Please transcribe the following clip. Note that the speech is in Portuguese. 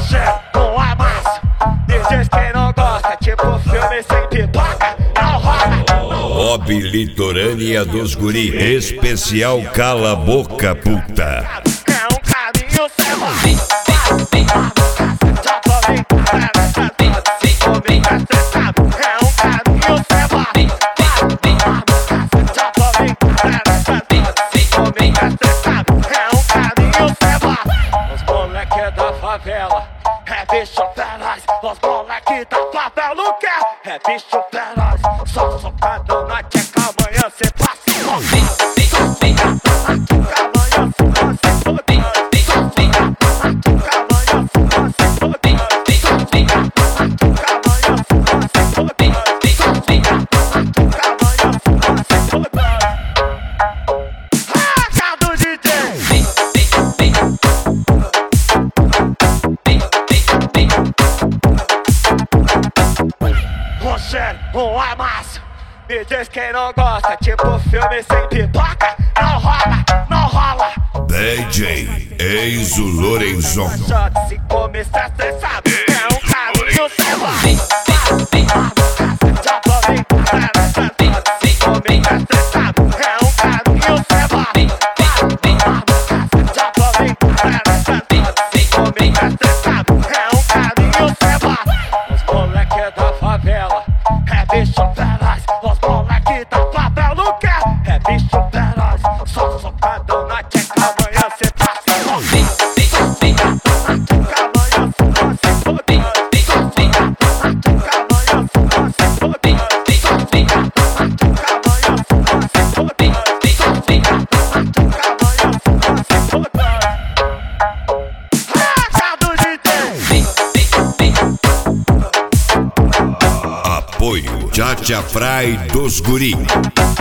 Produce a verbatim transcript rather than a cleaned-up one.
Roger, não é massa. D Js quem não gosta, tipo filme sem pipoca, não rola. Bob Litorânea dos Guri, especial Cala a Boca Puta. É um caminho sem volta. Já tô bem cara nessa vida, tô bem estressado. É um caminho sem volta. Já tô bem cara nessa vida, tô bem estressado. É um caminho sem volta. Os moleque da favela é bicho pra nós. Os moleque da favela quer é bicho pra nós. Só socado na tcheca, amanhã cê passa. Rogério, não é massa. Me diz quem não gosta, tipo filme sem pipoca, não rola, não rola. D J Enzo Lorenzon. Se começar estressado, é um caminho sem volta. Já tô bem cara nessa vida, tô bem estressado, é um caminho sem volta. Já tô bem cara nessa vida, tô bem estressado, é um caminho sem volta. Os moleque da favela é bicho pra nós. Os moleque da favela quer é bicho pra nós. Só socado na tcheca, amanhã cê passa. Apoio Tchatcha Fry dos Guri.